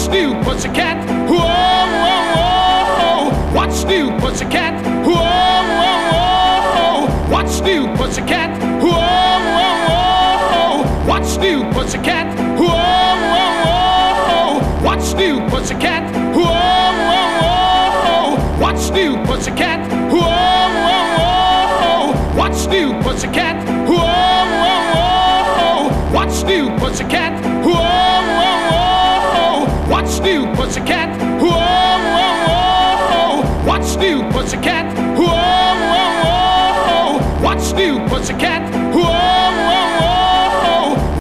What's new, pussycat? Whoa, whoa, whoa. What's new, pussycat? Whoa, whoa, whoa. What's new, pussycat? Whoa, whoa, whoa. What's new, pussycat? Whoa, whoa, whoa. What's new, pussycat? Whoa, whoa, whoa. What's new, pussycat? Whoa, whoa, whoa. What's new, pussycat? Whoa, whoa, whoa. What's new, pussycat? Whoa, whoa, whoa. What's new, pussycat? Whoa, whoa, whoa. What's new, pussycat? Whoa, whoa, whoa. What's new, pussycat? Whoa.